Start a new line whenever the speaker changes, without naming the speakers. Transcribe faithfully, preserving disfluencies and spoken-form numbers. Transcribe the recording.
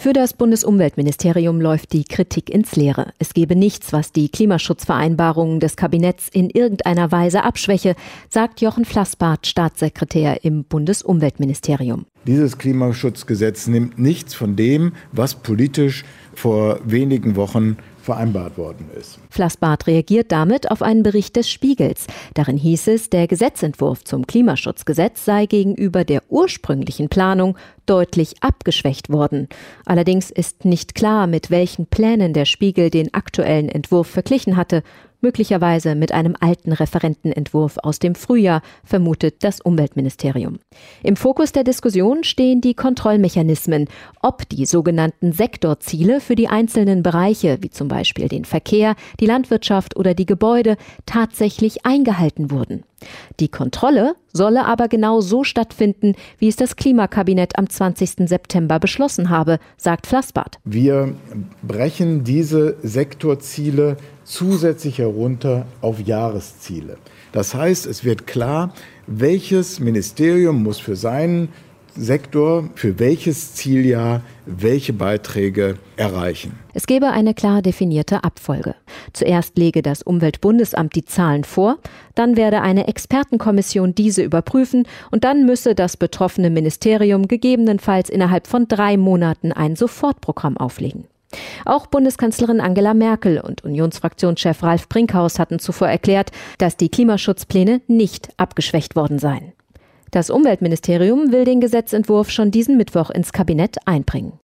Für das Bundesumweltministerium läuft die Kritik ins Leere. Es gebe nichts, was die Klimaschutzvereinbarungen des Kabinetts in irgendeiner Weise abschwäche, sagt Jochen Flassbart, Staatssekretär im Bundesumweltministerium.
Dieses Klimaschutzgesetz nimmt nichts von dem, was politisch vor wenigen Wochen vereinbart worden ist.
Flassbart reagiert damit auf einen Bericht des Spiegels. Darin hieß es, der Gesetzentwurf zum Klimaschutzgesetz sei gegenüber der ursprünglichen Planung deutlich abgeschwächt worden. Allerdings ist nicht klar, mit welchen Plänen der Spiegel den aktuellen Entwurf verglichen hatte. Möglicherweise mit einem alten Referentenentwurf aus dem Frühjahr, vermutet das Umweltministerium. Im Fokus der Diskussion stehen die Kontrollmechanismen, ob die sogenannten Sektorziele für die einzelnen Bereiche, wie zum Beispiel den Verkehr, die Landwirtschaft oder die Gebäude, tatsächlich eingehalten wurden. Die Kontrolle solle aber genau so stattfinden, wie es das Klimakabinett am zwanzigsten September beschlossen habe, sagt Flassbart.
Wir brechen diese Sektorziele zusätzlich herunter auf Jahresziele. Das heißt, es wird klar, welches Ministerium muss für seinen Sektor, für welches Zieljahr welche Beiträge erreichen.
Es gebe eine klar definierte Abfolge. Zuerst lege das Umweltbundesamt die Zahlen vor, dann werde eine Expertenkommission diese überprüfen und dann müsse das betroffene Ministerium gegebenenfalls innerhalb von drei Monaten ein Sofortprogramm auflegen. Auch Bundeskanzlerin Angela Merkel und Unionsfraktionschef Ralf Brinkhaus hatten zuvor erklärt, dass die Klimaschutzpläne nicht abgeschwächt worden seien. Das Umweltministerium will den Gesetzentwurf schon diesen Mittwoch ins Kabinett einbringen.